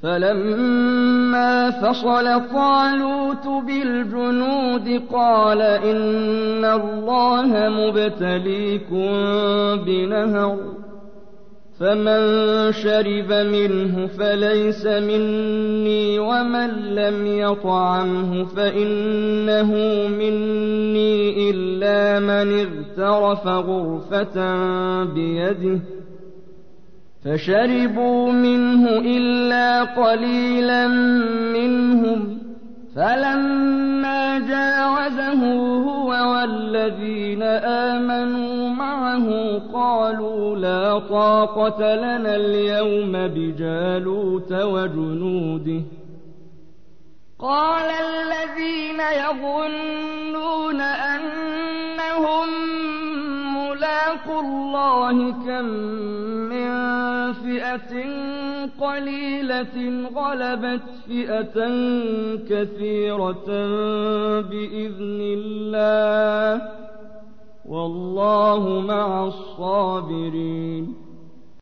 فلما فصل طالوت بالجنود قال إن الله مبتليكم بنهر فمن شرب منه فليس مني ومن لم يطعمه فإنه مني إلا من اغترف غرفة بيده فشربوا منه إلا قليلا منهم فلما جاوزه هو والذين آمنوا معه قالوا لا طاقة لنا اليوم بجالوت وجنوده قال الذين يظنون أنهم ملاقو الله كم من فئة قليلة غلبت فئة كثيرة بإذن الله والله مع الصابرين